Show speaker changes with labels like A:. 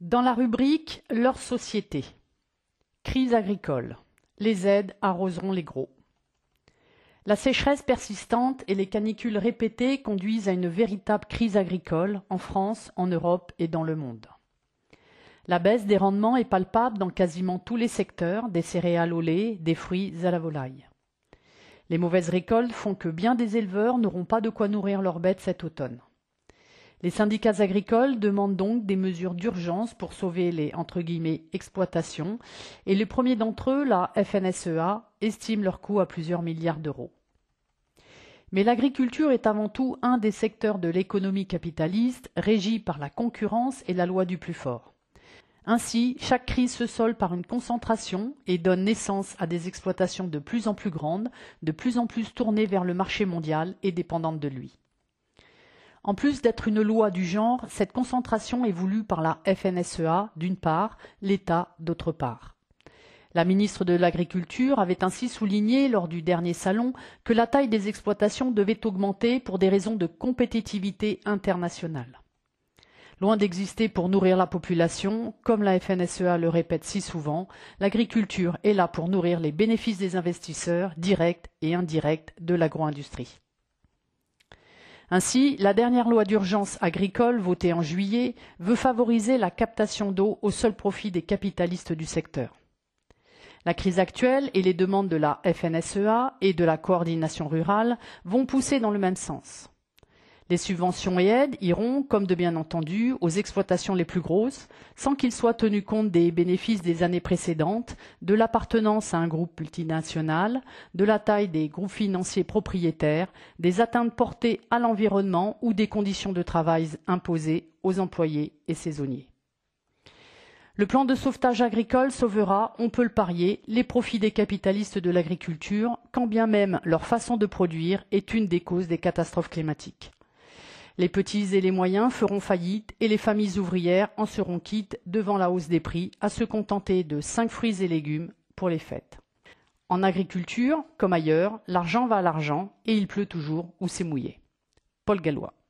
A: Dans la rubrique « Leur société », crise agricole, les aides arroseront les gros. La sécheresse persistante et les canicules répétées conduisent à une véritable crise agricole en France, en Europe et dans le monde. La baisse des rendements est palpable dans quasiment tous les secteurs, des céréales au lait, des fruits à la volaille. Les mauvaises récoltes font que bien des éleveurs n'auront pas de quoi nourrir leurs bêtes cet automne. Les syndicats agricoles demandent donc des mesures d'urgence pour sauver les « exploitations » et les premiers d'entre eux, la FNSEA, estiment leur coût à plusieurs milliards d'euros. Mais l'agriculture est avant tout un des secteurs de l'économie capitaliste régi par la concurrence et la loi du plus fort. Ainsi, chaque crise se solde par une concentration et donne naissance à des exploitations de plus en plus grandes, de plus en plus tournées vers le marché mondial et dépendantes de lui. En plus d'être une loi du genre, cette concentration est voulue par la FNSEA d'une part, l'État d'autre part. La ministre de l'Agriculture avait ainsi souligné lors du dernier salon que la taille des exploitations devait augmenter pour des raisons de compétitivité internationale. Loin d'exister pour nourrir la population, comme la FNSEA le répète si souvent, l'agriculture est là pour nourrir les bénéfices des investisseurs directs et indirects de l'agro-industrie. Ainsi, la dernière loi d'urgence agricole, votée en juillet, veut favoriser la captation d'eau au seul profit des capitalistes du secteur. La crise actuelle et les demandes de la FNSEA et de la coordination rurale vont pousser dans le même sens. Les subventions et aides iront, comme de bien entendu, aux exploitations les plus grosses, sans qu'il soit tenu compte des bénéfices des années précédentes, de l'appartenance à un groupe multinational, de la taille des groupes financiers propriétaires, des atteintes portées à l'environnement ou des conditions de travail imposées aux employés et saisonniers. Le plan de sauvetage agricole sauvera, on peut le parier, les profits des capitalistes de l'agriculture, quand bien même leur façon de produire est une des causes des catastrophes climatiques. Les petits et les moyens feront faillite et les familles ouvrières en seront quittes devant la hausse des prix à se contenter de 5 fruits et légumes pour les fêtes. En agriculture, comme ailleurs, l'argent va à l'argent et il pleut toujours où c'est mouillé. Paul Gallois.